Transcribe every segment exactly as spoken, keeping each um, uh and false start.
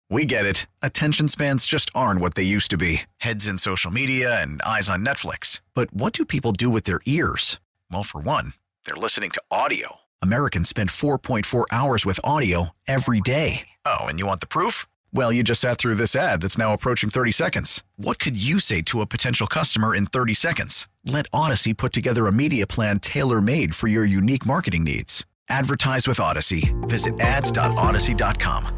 We get it. Attention spans just aren't what they used to be. Heads in social media and eyes on Netflix. But what do people do with their ears? Well, for one, they're listening to audio. Americans spend four point four hours with audio every day. Oh, and you want the proof? Well, you just sat through this ad that's now approaching thirty seconds. What could you say to a potential customer in thirty seconds? Let Odyssey put together a media plan tailor-made for your unique marketing needs. Advertise with Odyssey. Visit ads dot odyssey dot com.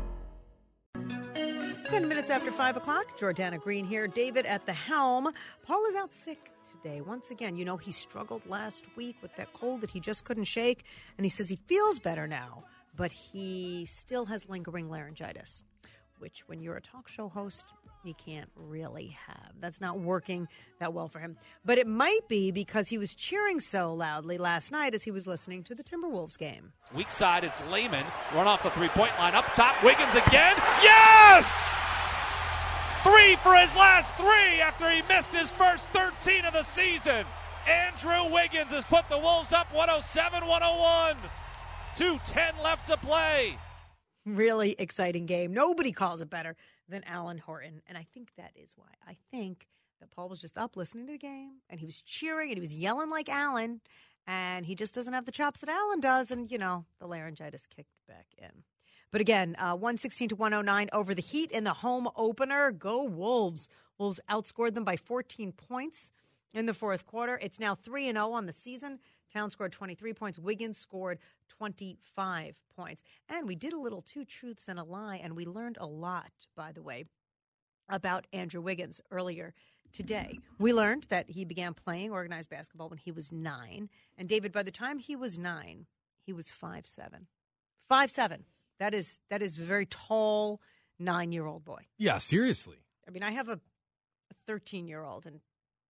Ten minutes after five o'clock, Jordana Green here. David at the helm. Paul is out sick today. Once again, you know, he struggled last week with that cold that he just couldn't shake, and he says he feels better now, but he still has lingering laryngitis, which when you're a talk show host, you can't really have. That's not working that well for him. But it might be because he was cheering so loudly last night as he was listening to the Timberwolves game. Weak side, it's Lehman. Run off the three-point line. Up top, Wiggins again. Yes! Three for his last three after he missed his first thirteen of the season. Andrew Wiggins has put the Wolves up one oh seven one oh one. two ten left to play. Really exciting game. Nobody calls it better than Alan Horton. And I think that is why. I think that Paul was just up listening to the game, and he was cheering, and he was yelling like Alan, and he just doesn't have the chops that Alan does, and, you know, the laryngitis kicked back in. But again, uh, one sixteen to one oh nine over the Heat in the home opener. Go Wolves. Wolves outscored them by fourteen points in the fourth quarter. It's now three and oh on the season. Towns scored twenty-three points. Wiggins scored twenty-five points. And we did a little two truths and a lie, and we learned a lot, by the way, about Andrew Wiggins earlier today. We learned that he began playing organized basketball when he was nine. And, David, by the time he was nine, he was five seven. five seven. That is that is a very tall nine-year-old boy. Yeah, seriously. I mean, I have a thirteen-year-old, and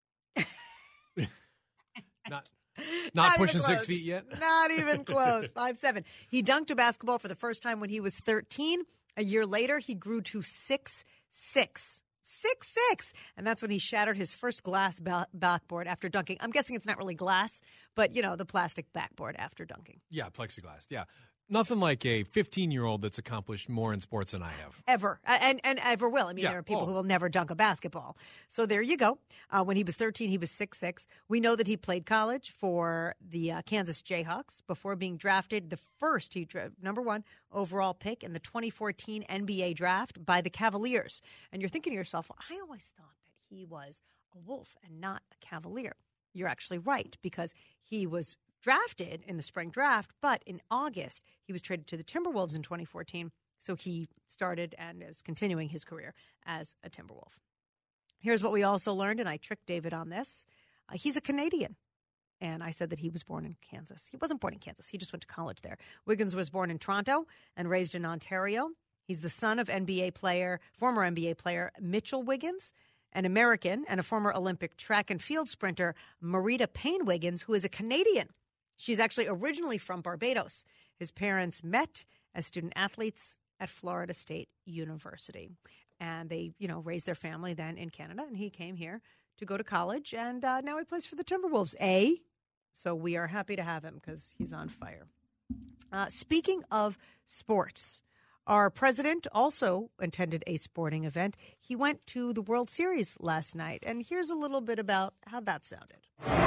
not not, not pushing six feet yet. Not even close. Five seven. He dunked a basketball for the first time when he was thirteen. A year later, he grew to six six. Six six, and that's when he shattered his first glass ba- backboard after dunking. I'm guessing it's not really glass, but you know, the plastic backboard after dunking. Yeah, plexiglass. Yeah. Nothing like a fifteen-year-old that's accomplished more in sports than I have. Ever. And and ever will. I mean, yeah. there are people oh. who will never dunk a basketball. So there you go. Uh, when he was thirteen, he was six six. We know that he played college for the uh, Kansas Jayhawks before being drafted the first, he dra- number one, overall pick in the twenty fourteen N B A draft by the Cavaliers. And you're thinking to yourself, well, I always thought that he was a Wolf and not a Cavalier. You're actually right, because he was drafted in the spring draft, but in August, he was traded to the Timberwolves in twenty fourteen, so he started and is continuing his career as a Timberwolf. Here's what we also learned, and I tricked David on this. Uh, he's a Canadian, and I said that he was born in Kansas. He wasn't born in Kansas. He just went to college there. Wiggins was born in Toronto and raised in Ontario. He's the son of N B A player, former N B A player Mitchell Wiggins, an American, and a former Olympic track and field sprinter Marita Payne Wiggins, who is a Canadian. She's actually originally from Barbados. His parents met as student athletes at Florida State University. And they, you know, raised their family then in Canada. And he came here to go to college. And uh, now he plays for the Timberwolves, A. So we are happy to have him because he's on fire. Uh, speaking of sports, our president also attended a sporting event. He went to the World Series last night. And here's a little bit about how that sounded.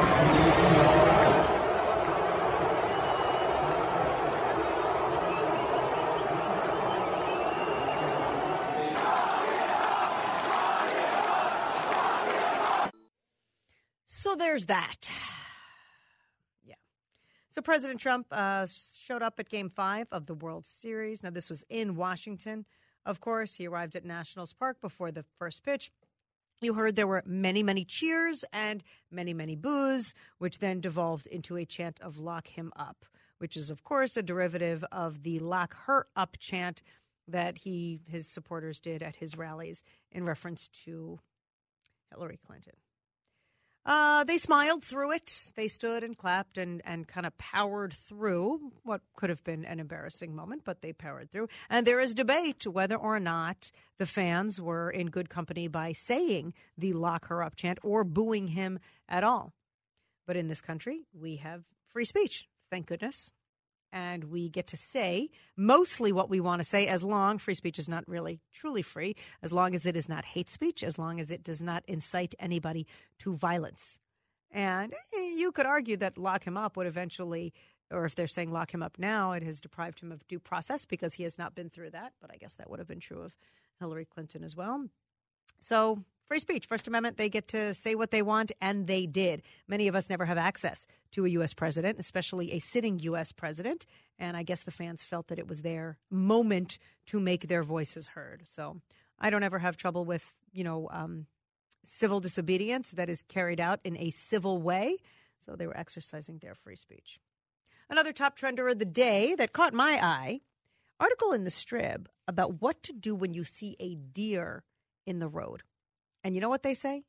So there's that. Yeah. So President Trump uh, showed up at Game five of the World Series. Now, this was in Washington, of course. He arrived at Nationals Park before the first pitch. You heard there were many, many cheers and many, many boos, which then devolved into a chant of "Lock him up," which is, of course, a derivative of the "Lock her up" chant that he his supporters did at his rallies in reference to Hillary Clinton. Uh, they smiled through it. They stood and clapped and, and kind of powered through what could have been an embarrassing moment, but they powered through. And there is debate whether or not the fans were in good company by saying the "Lock her up" chant or booing him at all. But in this country, we have free speech, thank goodness. and we get to say mostly what we want to say, as long, free speech is not really truly free, as long as it is not hate speech, as long as it does not incite anybody to violence. And you could argue that lock him up would eventually, or if they're saying lock him up now, it has deprived him of due process because he has not been through that. But I guess that would have been true of Hillary Clinton as well. So free speech, First Amendment, they get to say what they want, and they did. Many of us never have access to a U S president, especially a sitting U S president. And I guess the fans felt that it was their moment to make their voices heard. So I don't ever have trouble with, you know, um, civil disobedience that is carried out in a civil way. So they were exercising their free speech. Another top trender of the day that caught my eye, article in the Strib about what to do when you see a deer in the road. And you know what they say?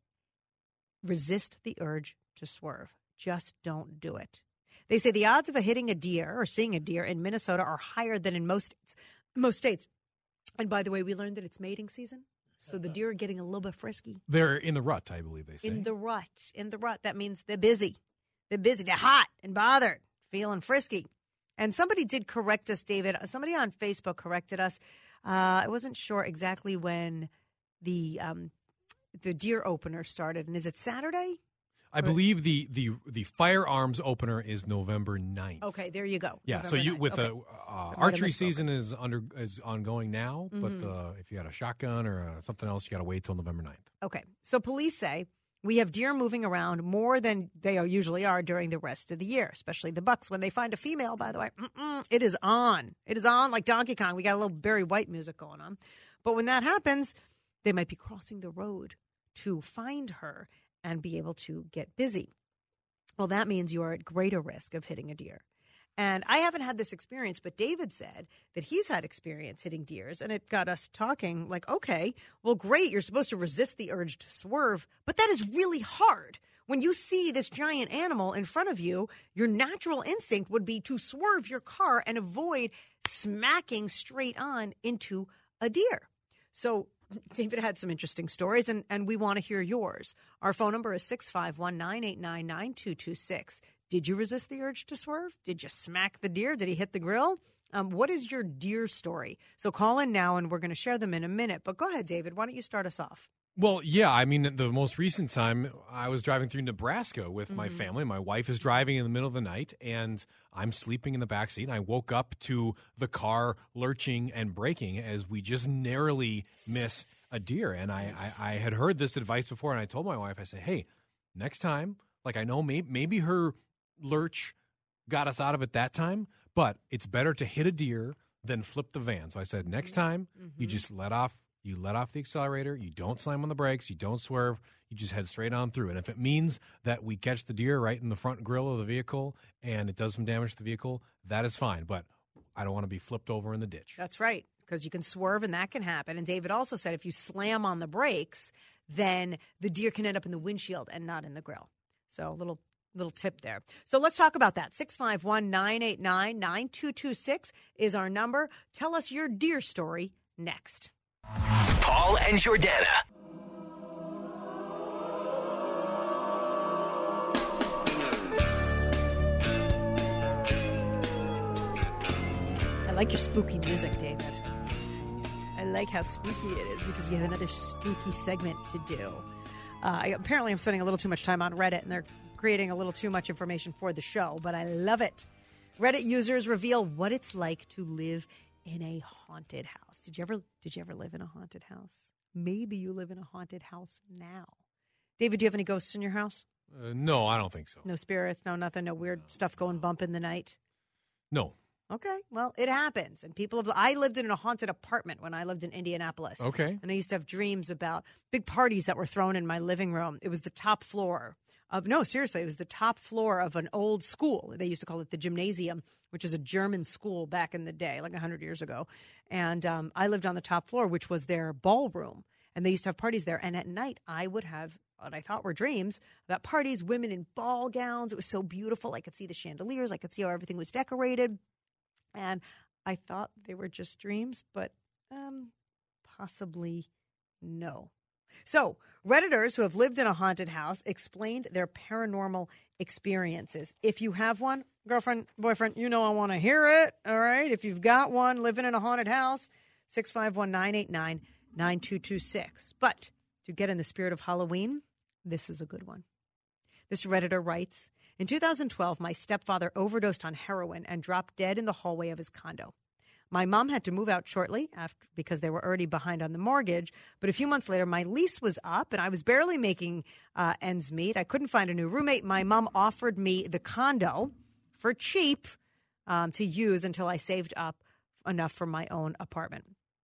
Resist the urge to swerve. Just don't do it. They say the odds of a hitting a deer or seeing a deer in Minnesota are higher than in most states. Most states. And by the way, we learned that it's mating season. So the deer are getting a little bit frisky. They're in the rut, I believe they say. In the rut. In the rut. That means they're busy. They're busy. They're hot and bothered, feeling frisky. And somebody did correct us, David. Somebody on Facebook corrected us. Uh, I wasn't sure exactly when the um, the deer opener started. And is it Saturday? I or, believe the, the the firearms opener is November ninth. Okay, there you go. Yeah, November so you ninth. with okay. a uh, so archery season is under is ongoing now, mm-hmm. but uh, if you had a shotgun or uh, something else, you got to wait till November ninth. Okay, so police say we have deer moving around more than they usually are during the rest of the year, especially the bucks. When they find a female, by the way, it is on. It is on like Donkey Kong. We got a little Barry White music going on. But when that happens, they might be crossing the road to find her and be able to get busy. Well, that means you are at greater risk of hitting a deer. And I haven't had this experience, but David said that he's had experience hitting deers, and it got us talking like, okay, well, great. You're supposed to resist the urge to swerve, but that is really hard. When you see this giant animal in front of you, your natural instinct would be to swerve your car and avoid smacking straight on into a deer. So David had some interesting stories, and, and we want to hear yours. Our phone number is six five one, nine eight nine, nine two two six. Did you resist the urge to swerve? Did you smack the deer? Did he hit the grill? Um, what is your deer story? So call in now, and we're going to share them in a minute. But go ahead, David. Why don't you start us off? Well, yeah, I mean, the most recent time I was driving through Nebraska with mm-hmm. my family. My wife is driving in the middle of the night, and I'm sleeping in the back seat. And I woke up to the car lurching and braking as we just narrowly miss a deer. And I, I, I had heard this advice before, and I told my wife, I said, hey, next time, like I know maybe, maybe her lurch got us out of it that time, but it's better to hit a deer than flip the van. So I said, next time, mm-hmm. you just let off. You let off the accelerator, you don't slam on the brakes, you don't swerve, you just head straight on through. And if it means that we catch the deer right in the front grill of the vehicle and it does some damage to the vehicle, that is fine. But I don't want to be flipped over in the ditch. That's right, because you can swerve and that can happen. And David also said if you slam on the brakes, then the deer can end up in the windshield and not in the grill. So a little little tip there. So let's talk about that. six five one, nine eight nine, nine two two six is our number. Tell us your deer story next. Paul and Jordana. I like your spooky music, David. I like how spooky it is because we have another spooky segment to do. Uh, I, apparently, I'm spending a little too much time on Reddit, and they're creating a little too much information for the show, but I love it. Reddit users reveal what it's like to live in a haunted house. Did you ever did you ever live in a haunted house? Maybe you live in a haunted house now. David, do you have any ghosts in your house? Uh, no, I don't think so. No spirits, no nothing, no weird stuff going bump in the night? No. Okay, well, it happens. And people have, I lived in a haunted apartment when I lived in Indianapolis. Okay. And I used to have dreams about big parties that were thrown in my living room. It was the top floor of, no, seriously, it was the top floor of an old school. They used to call it the gymnasium, which is a German school back in the day, like one hundred years ago. And um, I lived on the top floor, which was their ballroom. And they used to have parties there. And at night, I would have what I thought were dreams about parties, women in ball gowns. It was so beautiful. I could see the chandeliers. I could see how everything was decorated. And I thought they were just dreams, but um, possibly no. So, Redditors who have lived in a haunted house explained their paranormal experiences. If you have one, girlfriend, boyfriend, you know I want to hear it. All right. If you've got one living in a haunted house, six five one, nine eight nine, nine two two six. But to get in the spirit of Halloween, this is a good one. This Redditor writes, in two thousand twelve, my stepfather overdosed on heroin and dropped dead in the hallway of his condo. My mom had to move out shortly after because they were already behind on the mortgage. But a few months later, my lease was up and I was barely making uh, ends meet. I couldn't find a new roommate. My mom offered me the condo for cheap um, to use until I saved up enough for my own apartment.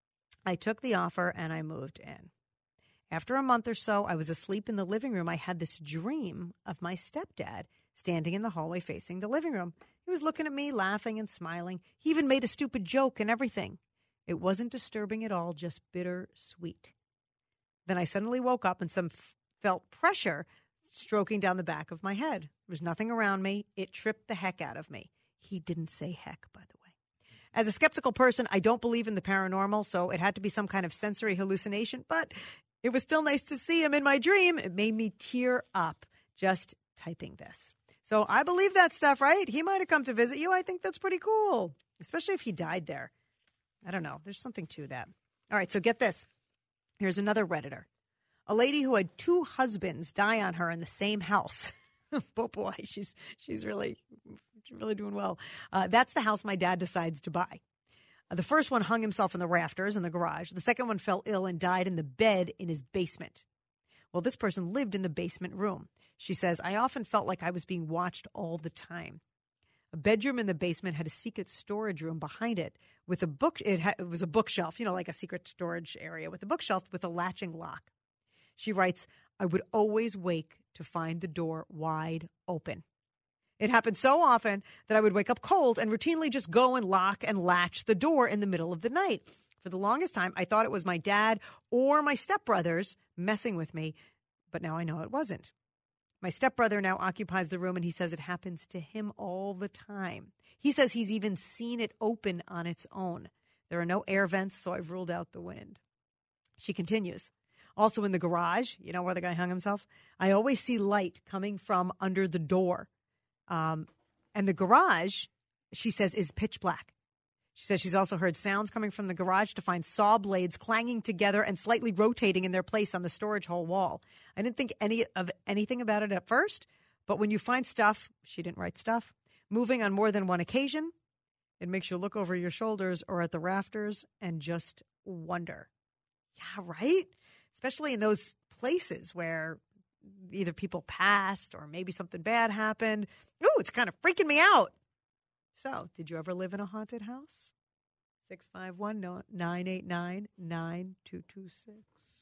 I took the offer and I moved in. After a month or so, I was asleep in the living room. I had this dream of my stepdad standing in the hallway facing the living room. He was looking at me, laughing and smiling. He even made a stupid joke and everything. It wasn't disturbing at all, just bittersweet. Then I suddenly woke up and some f- felt pressure stroking down the back of my head. There was nothing around me. It tripped the heck out of me. He didn't say heck, by the way. As a skeptical person, I don't believe in the paranormal, so it had to be some kind of sensory hallucination, but it was still nice to see him in my dream. It made me tear up just typing this. So I believe that stuff, right? He might have come to visit you. I think that's pretty cool, especially if he died there. I don't know. There's something to that. All right, so get this. Here's another Redditor. A lady who had two husbands die on her in the same house. Oh, boy, she's she's really, she's really doing well. Uh, that's the house my dad decides to buy. Uh, the first one hung himself in the rafters in the garage. The second one fell ill and died in the bed in his basement. Well, this person lived in the basement room. She says, I often felt like I was being watched all the time. A bedroom in the basement had a secret storage room behind it with a book. It, ha- it was a bookshelf, you know, like a secret storage area with a bookshelf with a latching lock. She writes, I would always wake to find the door wide open. It happened so often that I would wake up cold and routinely just go and lock and latch the door in the middle of the night. For the longest time, I thought it was my dad or my stepbrothers messing with me, but now I know it wasn't. My stepbrother now occupies the room, and he says it happens to him all the time. He says he's even seen it open on its own. There are no air vents, so I've ruled out the wind. She continues. Also in the garage, you know where the guy hung himself? I always see light coming from under the door. Um, and the garage, she says, is pitch black. She says she's also heard sounds coming from the garage to find saw blades clanging together and slightly rotating in their place on the storage hole wall. I didn't think any of anything about it at first, but when you find stuff, she didn't write stuff, moving on more than one occasion, it makes you look over your shoulders or at the rafters and just wonder. Yeah, right? Especially in those places where either people passed or maybe something bad happened. Ooh, it's kind of freaking me out. So, did you ever live in a haunted house? six five one, nine eight nine, nine two two six.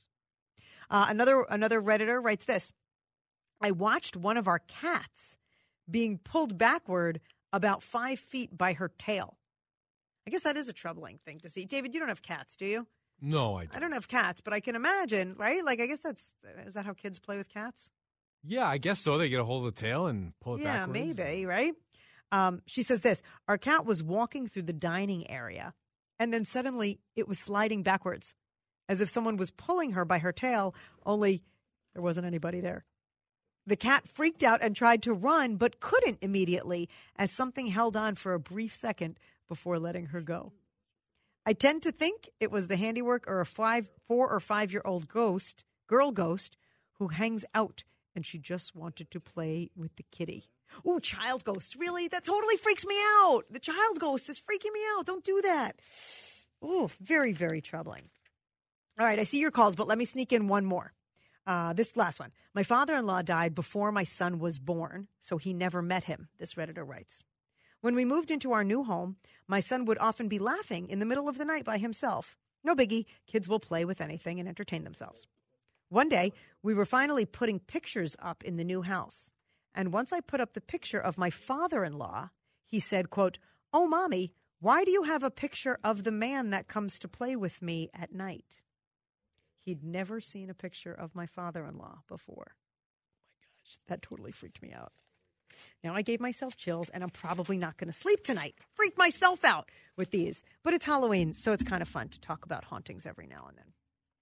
Uh, another, another Redditor writes this. I watched one of our cats being pulled backward about five feet by her tail. I guess that is a troubling thing to see. David, you don't have cats, do you? No, I don't. I don't have cats, but I can imagine, right? Like, I guess that's, is that how kids play with cats? Yeah, I guess so. They get a hold of the tail and pull it yeah, backwards. Yeah, maybe, right? Um, she says this, our cat was walking through the dining area, and then suddenly it was sliding backwards, as if someone was pulling her by her tail, only there wasn't anybody there. The cat freaked out and tried to run, but couldn't immediately, as something held on for a brief second before letting her go. I tend to think it was the handiwork or a five, four or five-year-old ghost, girl ghost, who hangs out, and she just wanted to play with the kitty. Ooh, child ghost. Really? That totally freaks me out. The child ghost is freaking me out. Don't do that. Ooh, very, very troubling. All right, I see your calls, but let me sneak in one more. Uh, this last one. My father-in-law died before my son was born, so he never met him, this Redditor writes. When we moved into our new home, my son would often be laughing in the middle of the night by himself. No biggie. Kids will play with anything and entertain themselves. One day, we were finally putting pictures up in the new house. And once I put up the picture of my father-in-law, he said, quote, oh, Mommy, why do you have a picture of the man that comes to play with me at night? He'd never seen a picture of my father-in-law before. Oh, my gosh, that totally freaked me out. Now I gave myself chills, and I'm probably not going to sleep tonight. Freak myself out with these. But it's Halloween, so it's kind of fun to talk about hauntings every now and then.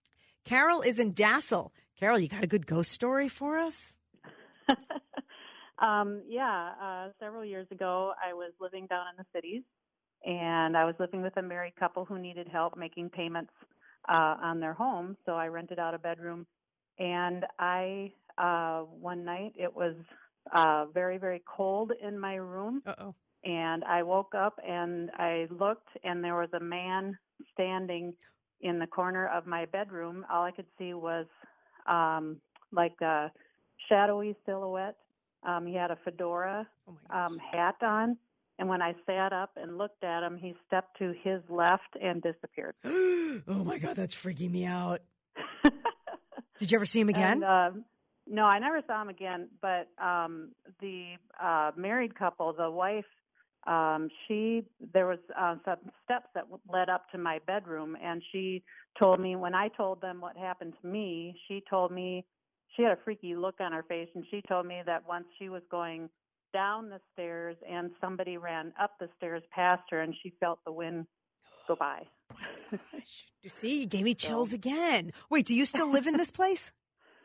Carol is in Dassel. Carol, you got a good ghost story for us? Um, yeah, uh, several years ago, I was living down in the cities, and I was living with a married couple who needed help making payments uh, on their home. So I rented out a bedroom, and I uh, one night it was uh, very, very cold in my room, Uh-oh. and I woke up and I looked, and there was a man standing in the corner of my bedroom. All I could see was um, like a shadowy silhouette. Um, he had a fedora Oh my gosh. um, hat on, and when I sat up and looked at him, he stepped to his left and disappeared. Oh my God, that's freaking me out. Did you ever see him again? And, uh, no, I never saw him again. But um, the uh, married couple, the wife, um, she there was uh, some steps that led up to my bedroom, and she told me when I told them what happened to me, she told me she had a freaky look on her face, and she told me that once she was going down the stairs and somebody ran up the stairs past her, and she felt the wind go by. Gosh. See, you gave me chills again. Wait, do you still live in this place?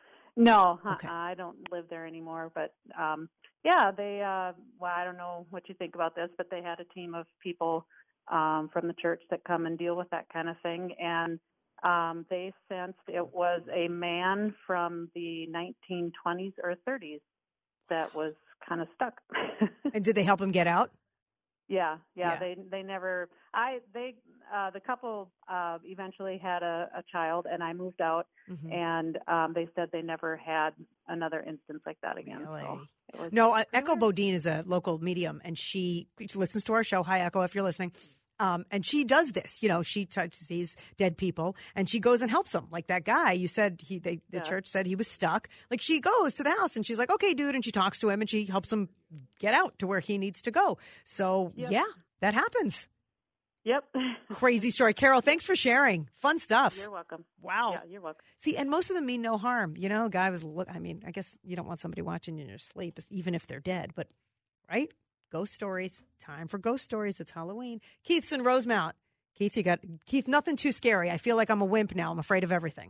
No, Okay. uh, I don't live there anymore. But um, yeah, they. Uh, well, I don't know what you think about this, but they had a team of people um, from the church that come and deal with that kind of thing, and um, they sensed it was a man from the nineteen twenties or thirties that was kind of stuck. And did they help him get out? Yeah, yeah, Yeah. They they never. I they uh, the couple uh, eventually had a, a child, and I moved out, Mhm. and um, they said they never had another instance like that again. Really? So it was, No, uh, Echo Bodine is a local medium, and she, she listens to our show. Hi, Echo, if you're listening. Um, and she does this. You know, she t- sees dead people, and she goes and helps them. Like that guy, you said he, they, the Yeah. church said he was stuck. Like she goes to the house, and she's like, "Okay, dude," and she talks to him, and she helps him get out to where he needs to go. So Yep. yeah, that happens. Yep. Crazy story, Carol. Thanks for sharing. Fun stuff. You're welcome. Wow. Yeah, you're welcome. See, and most of them mean no harm. You know, guy was look. I mean, I guess you don't want somebody watching you in your sleep, even if they're dead. But right, ghost stories. Time for ghost stories. It's Halloween. Keith's in Rosemount. Keith, you got Keith. Nothing too scary. I feel like I'm a wimp now. I'm afraid of everything.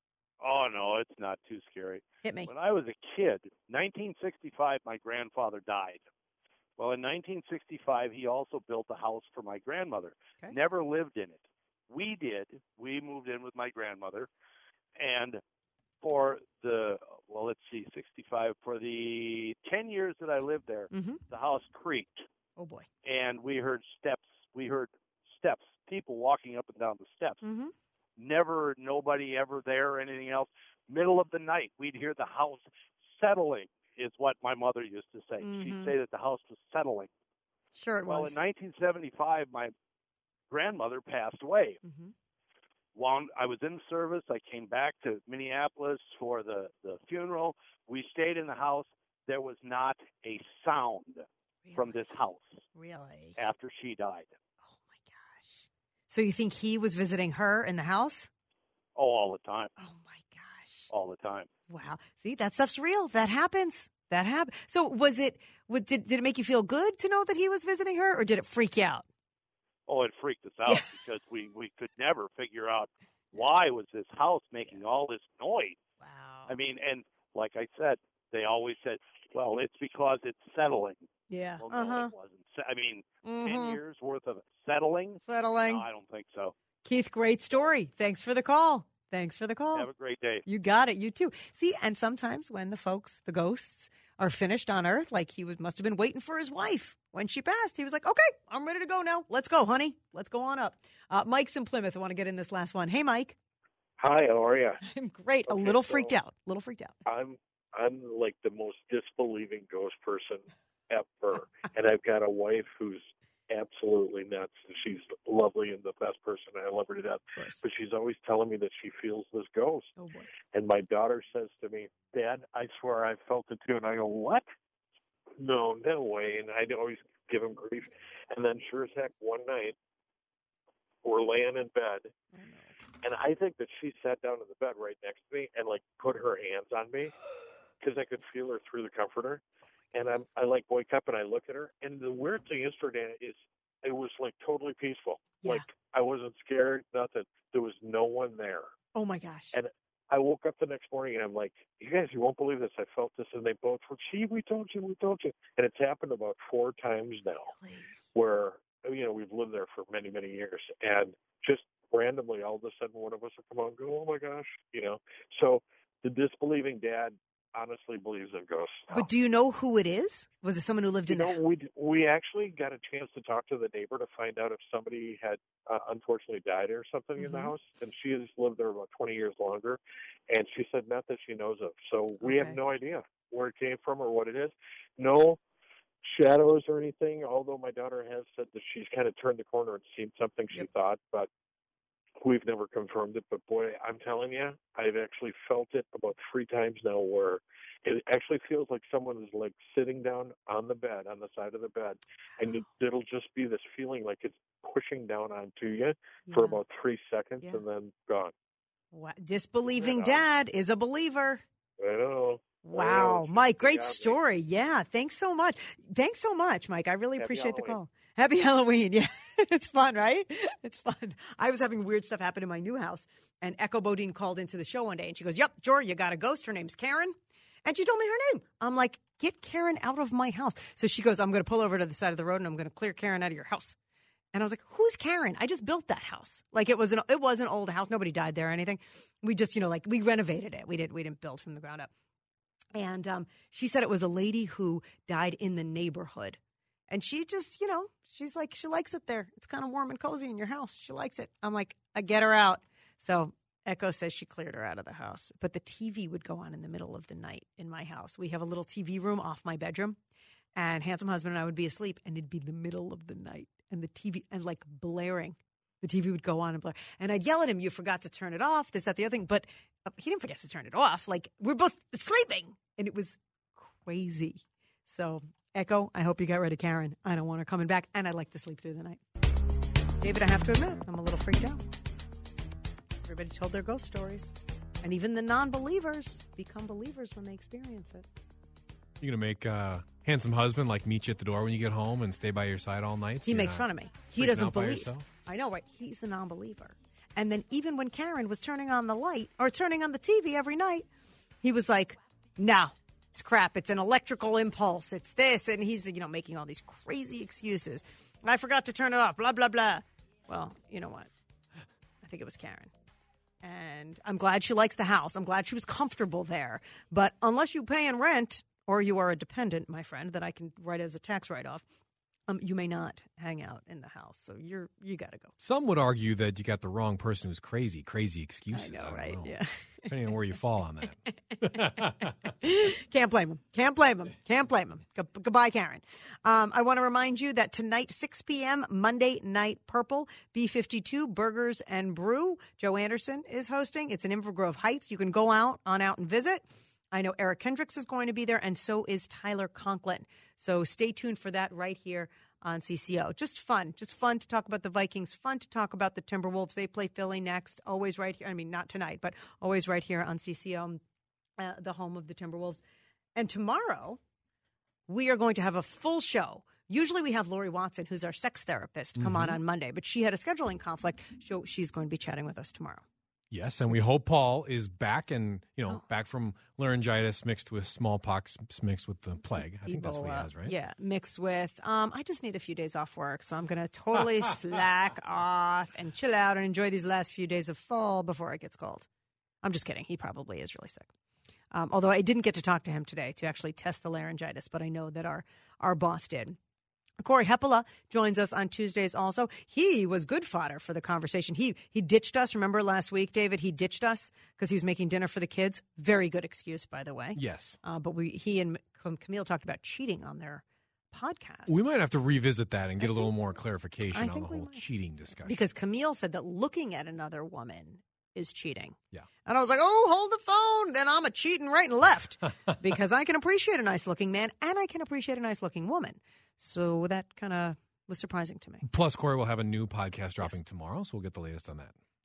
Oh, no, it's not too scary. Hit me. When I was a kid, nineteen sixty-five, my grandfather died. Well, in nineteen sixty-five, he also built a house for my grandmother. Okay. Never lived in it. We did. We moved in with my grandmother. And for the, well, let's see, sixty-five, for the ten years that I lived there, Mm-hmm. the house creaked. Oh boy. And we heard steps. We heard steps, people walking up and down the steps. Mm-hmm. Never, nobody ever there or anything else. Middle of the night, we'd hear the house settling, is what my mother used to say. Mhm. She'd say that the house was settling. Sure it Well, was. in nineteen seventy-five, my grandmother passed away. Mm-hmm. Wound, I was in service. I came back to Minneapolis for the, the funeral. We stayed in the house. There was not a sound from this house Really? after she died. Oh my gosh. So you think he was visiting her in the house? Oh, all the time. Oh my gosh. All the time. Wow. See, that stuff's real. That happens. That happened. So was it, what, did, did it make you feel good to know that he was visiting her, or did it freak you out? Oh, it freaked us out Yeah. because we, we could never figure out why was this house making all this noise. Wow. I mean, and like I said, they always said, well, it's because it's settling. Yeah. Well, no, Uh-huh. it wasn't. Se- I mean, ten Mhm. years worth of settling? Settling. No, I don't think so. Keith, great story. Thanks for the call. Thanks for the call. Have a great day. You got it. You too. See, and sometimes when the folks, the ghosts, are finished on Earth, like he was, must have been waiting for his wife when she passed. He was like, "Okay, I'm ready to go now. Let's go, honey. Let's go on up." Uh, Mike's in Plymouth. I want to get in this last one. Hey, Mike. Hi, how are you? I'm great. a Okay, little so- freaked out. A little freaked out. I'm I'm like the most disbelieving ghost person ever, and I've got a wife who's absolutely nuts, and she's lovely and the best person. I love her to death, Of course. but she's always telling me that she feels this ghost. Oh boy. And my daughter says to me, "Dad, I swear I felt it too." And I go, "What? No, no way." And I'd always give him grief. And then, sure as heck, one night we're laying in bed. Oh, no. And I think that she sat down in the bed right next to me and like put her hands on me because I could feel her through the comforter. And I'm, I like wake up and I look at her. And the weird thing is, Jordana, is it was like totally peaceful. Yeah. Like I wasn't scared, nothing. There was no one there. Oh my gosh. And I woke up the next morning and I'm like, you guys, you won't believe this. I felt this. And they both were, gee, we told you, we told you. And it's happened about four times now where, you know, we've lived there for many, many years. And just randomly, all of a sudden, one of us will come out and go, oh, my gosh, you know. So the disbelieving dad honestly believes in ghosts. But do you know who it is? Was it someone who lived you in know, there? We we actually got a chance to talk to the neighbor to find out if somebody had uh, unfortunately died or something mm-hmm. in the house, and she has lived there about twenty years longer, and she said not that she knows of. So we okay. have no idea where it came from or what it is. No shadows or anything, although my daughter has said that she's kind of turned the corner and seen something she yep. thought, but we've never confirmed it. But boy, I'm telling you, I've actually felt it about three times now where it actually feels like someone is like sitting down on the bed, on the side of the bed, and it, it'll just be this feeling like it's pushing down onto you yeah. for about three seconds yeah. and then gone. Wow. Disbelieving dad is a believer. I know. Wow. I know. Mike, great story. Yeah. Thanks so much. Thanks so much, Mike. I really Happy appreciate Halloween. the call. Happy Halloween. Yeah. It's fun, right? It's fun. I was having weird stuff happen in my new house, and Echo Bodine called into the show one day, and she goes, yep, Jor, you got a ghost. Her name's Karen. And she told me her name. I'm like, get Karen out of my house. So she goes, I'm going to pull over to the side of the road, and I'm going to clear Karen out of your house. And I was like, who's Karen? I just built that house. Like, it was an it was an old house. Nobody died there or anything. We just, you know, like, we renovated it. We, did, we didn't build from the ground up. And um, she said it was a lady who died in the neighborhood. And she just, you know, she's like, she likes it there. It's kind of warm and cozy in your house. She likes it. I'm like, I get her out. So Echo says she cleared her out of the house. But the T V would go on in the middle of the night in my house. We have a little T V room off my bedroom. And handsome husband and I would be asleep, and it'd be the middle of the night. And the T V, and like blaring. The T V would go on and blare. And I'd yell at him, you forgot to turn it off, this, that, the other thing. But uh, he didn't forget to turn it off. Like, we're both sleeping. And it was crazy. So, Echo, I hope you got rid of Karen. I don't want her coming back, and I'd like to sleep through the night. David, I have to admit, I'm a little freaked out. Everybody told their ghost stories. And even the non-believers become believers when they experience it. You're going to make uh, handsome husband like meet you at the door when you get home and stay by your side all night? So he makes fun of me. He doesn't believe. Yourself? I know, right? He's a non-believer. And then even when Karen was turning on the light or turning on the T V every night, he was like, no, it's crap. It's an electrical impulse. It's this. And he's, you know, making all these crazy excuses. I forgot to turn it off, blah, blah, blah. Well, you know what? I think it was Karen. And I'm glad she likes the house. I'm glad she was comfortable there. But unless you pay in rent or you are a dependent, my friend, that I can write as a tax write-off, um, you may not hang out in the house. So you're you got to go. Some would argue that you got the wrong person who's crazy, crazy excuses. I know, I right? know. Yeah. Depending on where you fall on that. Can't blame him. Can't blame him. Can't blame him. Go- goodbye, Karen. Um, I want to remind you that tonight, six p.m., Monday Night Purple, B fifty-two, Burgers and Brew. Joe Anderson is hosting. It's in Inver Grove Heights. You can go out on out and visit. I know Eric Kendricks is going to be there, and so is Tyler Conklin. So stay tuned for that right here on C C O. Just fun. Just fun to talk about the Vikings. Fun to talk about the Timberwolves. They play Philly next. Always right here. I mean, not tonight, but always right here on C C O, uh, the home of the Timberwolves. And tomorrow, we are going to have a full show. Usually we have Lori Watson, who's our sex therapist, come mm-hmm. on on Monday, but she had a scheduling conflict, so she's going to be chatting with us tomorrow. Yes, and we hope Paul is back and, you know, oh. back from laryngitis mixed with smallpox mixed with the plague. I think Ebola. That's what he has, right? Yeah, mixed with, um, I just need a few days off work, so I'm going to totally slack off and chill out and enjoy these last few days of fall before it gets cold. I'm just kidding. He probably is really sick. Um, although I didn't get to talk to him today to actually test the laryngitis, but I know that our, our boss did. Corey Heppola joins us on Tuesdays also. He was good fodder for the conversation. He he ditched us. Remember last week, David? He ditched us because he was making dinner for the kids. Very good excuse, by the way. Yes. Uh, but we he and Camille talked about cheating on their podcast. We might have to revisit that and get I a little think, more clarification I on the whole might. cheating discussion. Because Camille said that looking at another woman is cheating. Yeah. And I was like, oh, hold the phone. Then I'm a cheating right and left. Because I can appreciate a nice-looking man and I can appreciate a nice-looking woman. So that kind of was surprising to me. Plus, Corey will have a new podcast dropping yes. tomorrow, so we'll get the latest on that.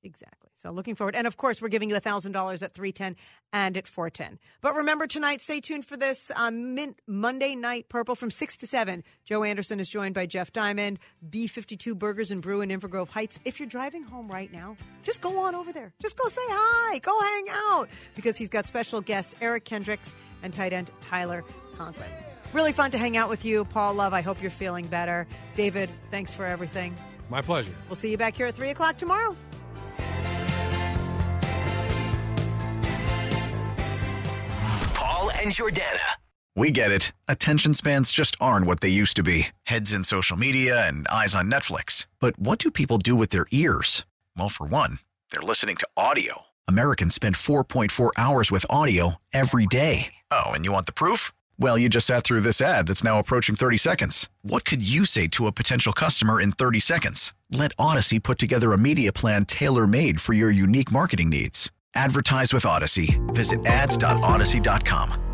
Exactly. So looking forward. And, of course, we're giving you one thousand dollars at three ten and at four ten. But remember tonight, stay tuned for this um, min- Monday Night Purple from six to seven. Joe Anderson is joined by Jeff Diamond, B fifty-two Burgers and Brew in Inver Grove Heights. If you're driving home right now, just go on over there. Just go say hi. Go hang out. Because he's got special guests, Eric Kendricks and tight end Tyler Conklin. Really fun to hang out with you. Paul Love, I hope you're feeling better. David, thanks for everything. My pleasure. We'll see you back here at three o'clock tomorrow. Paul and Jordana. We get it. Attention spans just aren't what they used to be. Heads in social media and eyes on Netflix. But what do people do with their ears? Well, for one, they're listening to audio. Americans spend four point four hours with audio every day. Oh, and you want the proof? Well, you just sat through this ad that's now approaching thirty seconds. What could you say to a potential customer in thirty seconds? Let Odyssey put together a media plan tailor-made for your unique marketing needs. Advertise with Odyssey. Visit ads dot odyssey dot com.